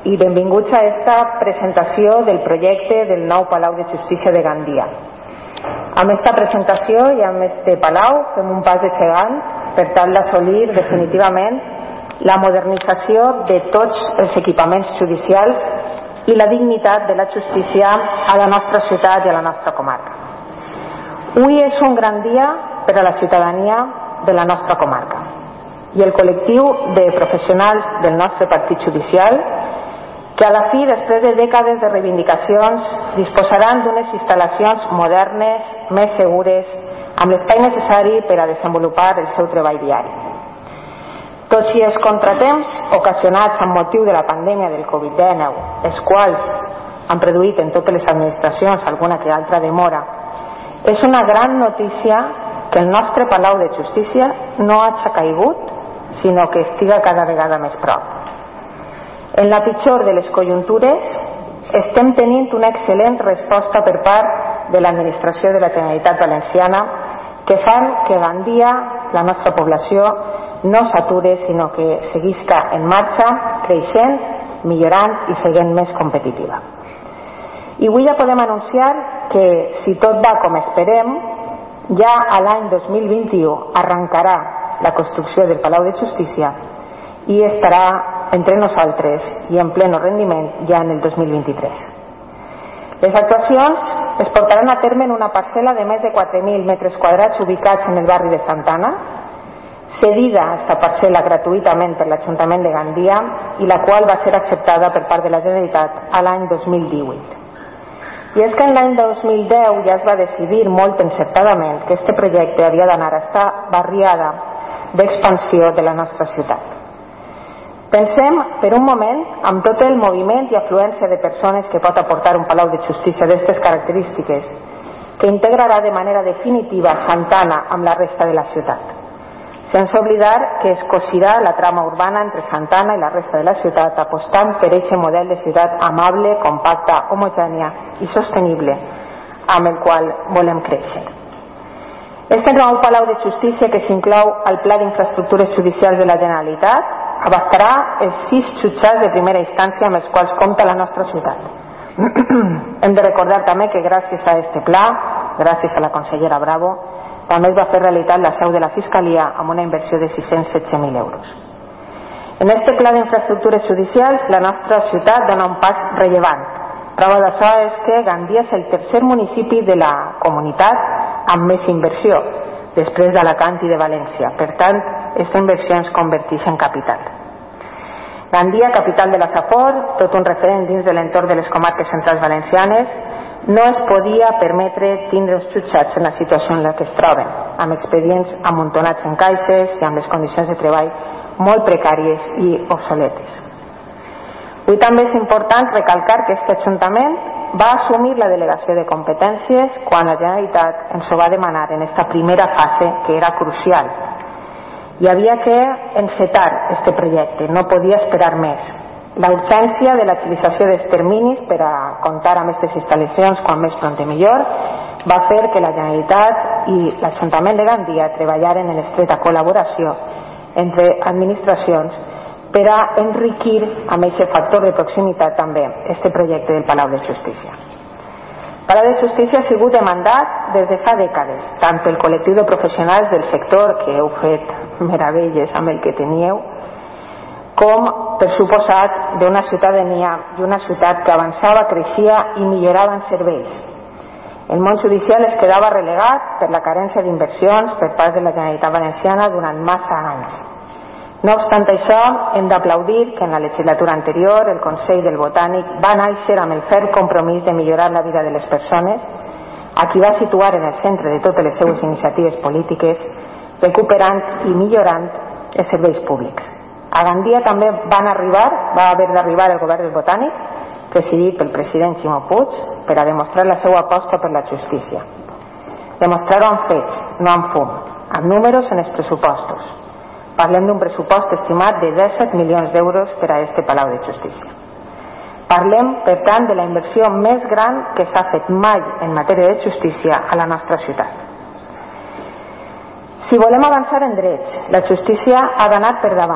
i benvinguts a esta presentació del projecte del nou Palau de Justícia de Gandia. Amb esta presentació i amb este palau fem un pas de gegant per tal d'assolir definitivament la modernització de tots els equipaments judicials i la dignitat de la justícia a la nostra ciutat i a la nostra comarca. Avui és un gran dia per a la ciutadania de la nostra comarca i el col·lectiu de professionals del nostre partit judicial que a la fi, després de dècades de reivindicacions, disposaran d'unes instal·lacions modernes, més segures, amb l'espai necessari per a desenvolupar el seu treball diari. Tots i els contratemps ocasionats amb motiu de la pandèmia del Covid-19, els quals han produït en totes les administracions alguna que altra demora, és una gran notícia que el nostre Palau de Justícia no hagi caigut, sinó que estiga cada vegada més prop. En la pitjor de les conjuntures estem tenint una excel·lent resposta per part de l'administració de la Generalitat Valenciana que fan que Gandia, la nostra població, no s'ature sinó que seguisca en marxa, creixent, millorant i seguint més competitiva. I avui ja podem anunciar que si tot va com esperem, ja a l'any 2021 arrencarà la construcció del Palau de Justícia i estarà entre nosaltres i en pleno rendiment ja en el 2023. Les actuacions es portaran a terme en una parcel·la de més de 4.000 metres quadrats ubicats en el barri de Santana, cedida esta parcel·la gratuïtament per l'Ajuntament de Gandia i la qual va ser acceptada per part de la Generalitat a l'any 2018. I és que en l'any 2010 ja es va decidir molt encertadament que este projecte havia d'anar a esta barriada d'expansió de la nostra ciutat. Pensem per un moment amb tot el moviment i afluència de persones que pot aportar un Palau de Justícia d'aquestes característiques que integrarà de manera definitiva Santana amb la resta de la ciutat, sense oblidar que es cosirà la trama urbana entre Santana i la resta de la ciutat apostant per aquest model de ciutat amable, compacta, homogènia i sostenible amb el qual volem créixer. Este nou Palau de Justícia que s'inclou al Pla d'Infraestructures Judicials de la Generalitat abastarà els 6 jutjats de primera instància amb els quals compta la nostra ciutat. Hem de recordar també que gràcies a este pla, gràcies a la consellera Bravo, també es va fer realitat la seu de la Fiscalia amb una inversió de 616.000 euros. En este pla d'infraestructures judicials la nostra ciutat dona un pas rellevant. Prova d'això és que Gandia és el tercer municipi de la comunitat amb més inversió, després d'Alacant i de València. Per tant, aquesta inversió ens converteix en capital. Gandia, capital de la Safor, tot un referent dins de l'entorn de les comarques centrals valencianes, no es podia permetre tindre els jutjats en la situació en la que es troben, amb expedients amuntonats en caixes i amb les condicions de treball molt precàries i obsoletes. Avui també és important recalcar que aquest Ajuntament va assumir la delegació de competències quan la Generalitat ens ho va demanar en esta primera fase que era crucial. Hi havia que encetar este projecte, no podia esperar més. La urgència de l'agilització dels terminis per a comptar amb aquestes instal·lacions quan més pront millor va fer que la Generalitat i l'Ajuntament de Gandia treballaren en estreta col·laboració entre administracions per a enriquir amb aquest factor de proximitat també este projecte del Palau de Justícia. El Palau de Justícia ha sigut demandat des de fa dècades, tant pel col·lectiu de professionals del sector, que heu fet meravelles amb el que teníeu, com per suposat d'una ciutadania i una ciutat que avançava, creixia i millorava en serveis. El món judicial es quedava relegat per la carència d'inversions per part de la Generalitat Valenciana durant massa anys. No obstant això, hem d'aplaudir que en la legislatura anterior el Consell del Botànic va néixer amb el ferm compromís de millorar la vida de les persones, a qui va situar en el centre de totes les seues iniciatives polítiques, recuperant i millorant els serveis públics. A Gandia també va haver d'arribar el govern del Botànic, presidit pel president Ximo Puig, per a demostrar la seva aposta per la justícia. Demostrar-ho amb fets, no amb fum, amb números en els pressupostos. Parlem d'un pressupost estimat de 17 milions d'euros per a este Palau de Justícia. Parlem, per tant, de la inversió més gran que s'ha fet mai en matèria de justícia a la nostra ciutat. Si volem avançar en drets, la justícia ha d'anar per davant.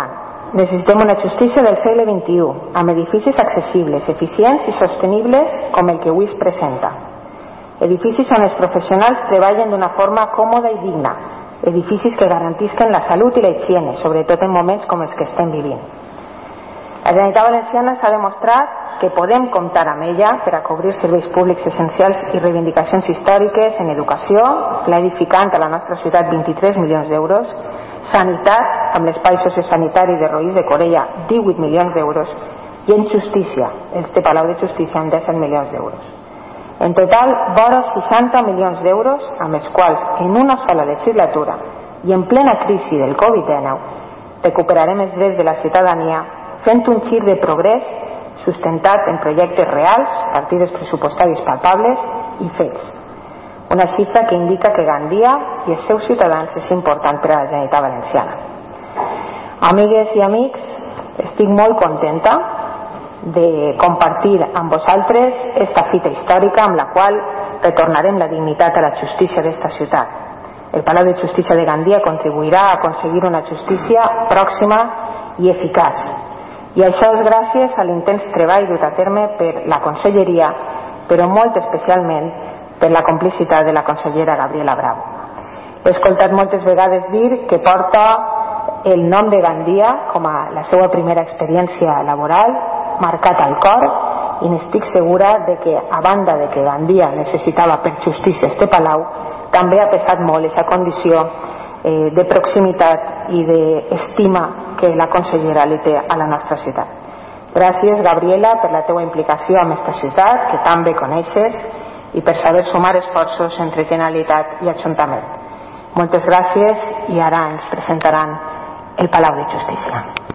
Necessitem una justícia del segle XXI, amb edificis accessibles, eficients i sostenibles com el que avui es presenta. Edificis on els professionals treballen d'una forma còmoda i digna, edificis que garantisquen la salut i la higiene, sobretot en moments com els que estem vivint. La Generalitat Valenciana s'ha demostrat que podem comptar amb ella per a cobrir serveis públics essencials i reivindicacions històriques en educació, pla edificant a la nostra ciutat 23 milions d'euros, sanitat amb l'espai sociosanitari de Roís de Corella 18 milions d'euros i en justícia, el Palau de Justícia amb 17 milions d'euros. En total, vora 60 milions d'euros amb els quals en una sola legislatura i en plena crisi del Covid-19 recuperarem els drets de la ciutadania fent un gir de progrés sustentat en projectes reals, partides pressupostàries palpables i fets. Una xifra que indica que Gandia i els seus ciutadans és important per a la Generalitat Valenciana. Amigues i amics, estic molt contenta de compartir amb vosaltres esta fita històrica amb la qual retornarem la dignitat a la justícia d'esta ciutat. El Palau de Justícia de Gandia contribuirà a aconseguir una justícia pròxima i eficaç. I això és gràcies a l'intens treball dut a terme per la Conselleria, però molt especialment per la complicitat de la consellera Gabriela Bravo. He escoltat moltes vegades dir que porta el nom de Gandia com a la seva primera experiència laboral marcat al cor i n'estic segura de que, a banda de que Gandia necessitava per justícia este palau, també ha pesat molt aquesta condició de proximitat i d'estima que la consellera li té a la nostra ciutat. Gràcies, Gabriela, per la teua implicació amb esta ciutat, que tan bé coneixes, i per saber sumar esforços entre Generalitat i Ajuntament. Moltes gràcies i ara ens presentaran el Palau de Justícia.